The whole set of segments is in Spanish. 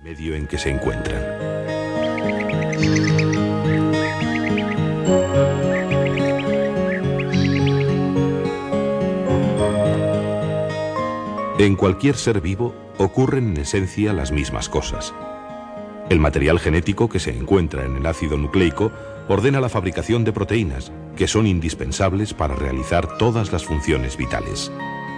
medio en que se encuentran. En cualquier ser vivo ocurren en esencia las mismas cosas. El material genético que se encuentra en el ácido nucleico ordena la fabricación de proteínas, que son indispensables para realizar todas las funciones vitales.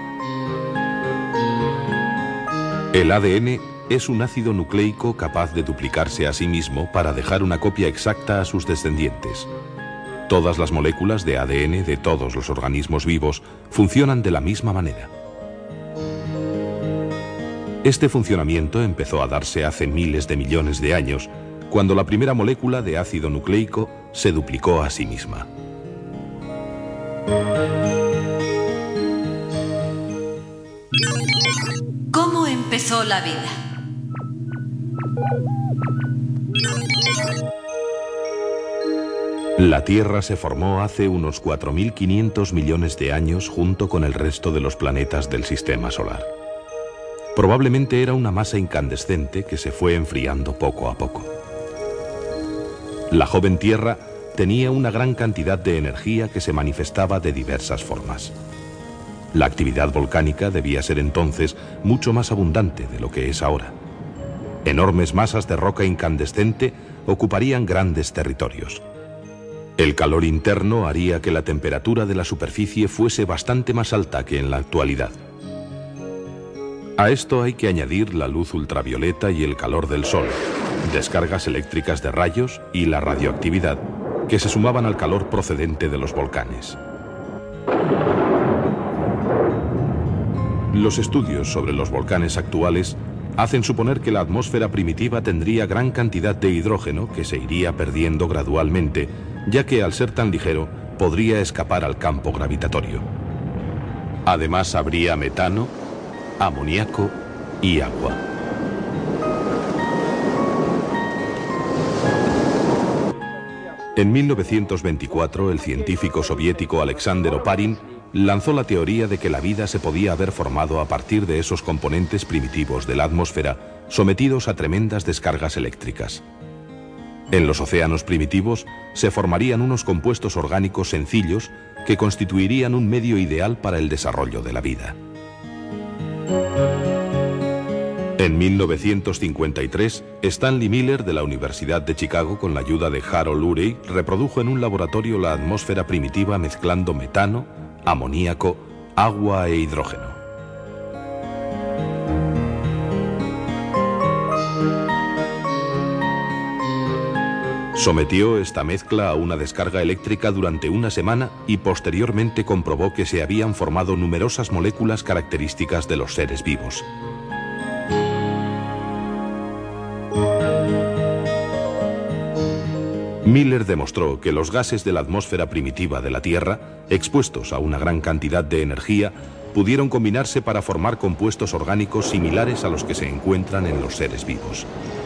El ADN es un ácido nucleico capaz de duplicarse a sí mismo para dejar una copia exacta a sus descendientes. Todas las moléculas de ADN de todos los organismos vivos funcionan de la misma manera. Este funcionamiento empezó a darse hace miles de millones de años, cuando la primera molécula de ácido nucleico se duplicó a sí misma. ¿Cómo empezó la vida? La Tierra se formó hace unos 4.500 millones de años junto con el resto de los planetas del Sistema Solar. Probablemente era una masa incandescente que se fue enfriando poco a poco. La joven Tierra tenía una gran cantidad de energía que se manifestaba de diversas formas. La actividad volcánica debía ser entonces mucho más abundante de lo que es ahora. Enormes masas de roca incandescente ocuparían grandes territorios. El calor interno haría que la temperatura de la superficie fuese bastante más alta que en la actualidad. A esto hay que añadir la luz ultravioleta y el calor del sol, descargas eléctricas de rayos y la radioactividad, que se sumaban al calor procedente de los volcanes. Los estudios sobre los volcanes actuales hacen suponer que la atmósfera primitiva tendría gran cantidad de hidrógeno que se iría perdiendo gradualmente, ya que al ser tan ligero podría escapar al campo gravitatorio. Además habría metano, amoníaco y agua. En 1924, el científico soviético Alexander Oparin lanzó la teoría de que la vida se podía haber formado a partir de esos componentes primitivos de la atmósfera sometidos a tremendas descargas eléctricas. En los océanos primitivos se formarían unos compuestos orgánicos sencillos que constituirían un medio ideal para el desarrollo de la vida. En 1953, Stanley Miller de la Universidad de Chicago, con la ayuda de Harold Urey, reprodujo en un laboratorio la atmósfera primitiva mezclando metano, amoníaco, agua e hidrógeno. Sometió esta mezcla a una descarga eléctrica durante una semana y posteriormente comprobó que se habían formado numerosas moléculas características de los seres vivos. Miller demostró que los gases de la atmósfera primitiva de la Tierra, expuestos a una gran cantidad de energía, pudieron combinarse para formar compuestos orgánicos similares a los que se encuentran en los seres vivos.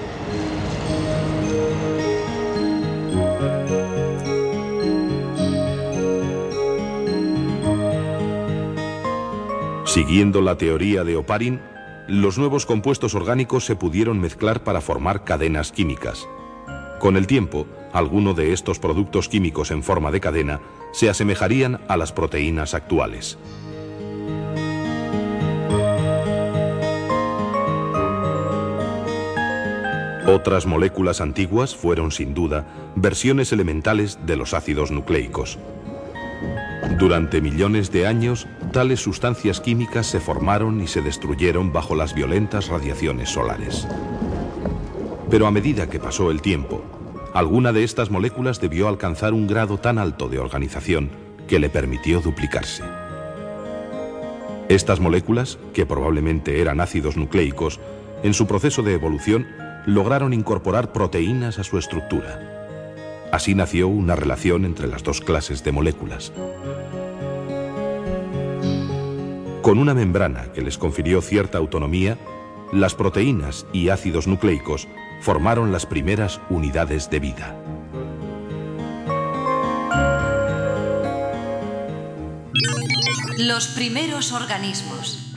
Siguiendo la teoría de Oparin, los nuevos compuestos orgánicos se pudieron mezclar para formar cadenas químicas. Con el tiempo, algunos de estos productos químicos en forma de cadena se asemejarían a las proteínas actuales. Otras moléculas antiguas fueron, sin duda, versiones elementales de los ácidos nucleicos. Durante millones de años, tales sustancias químicas se formaron y se destruyeron bajo las violentas radiaciones solares. Pero a medida que pasó el tiempo, alguna de estas moléculas debió alcanzar un grado tan alto de organización que le permitió duplicarse. Estas moléculas, que probablemente eran ácidos nucleicos, en su proceso de evolución lograron incorporar proteínas a su estructura. Así nació una relación entre las dos clases de moléculas. Con una membrana que les confirió cierta autonomía, las proteínas y ácidos nucleicos formaron las primeras unidades de vida. Los primeros organismos.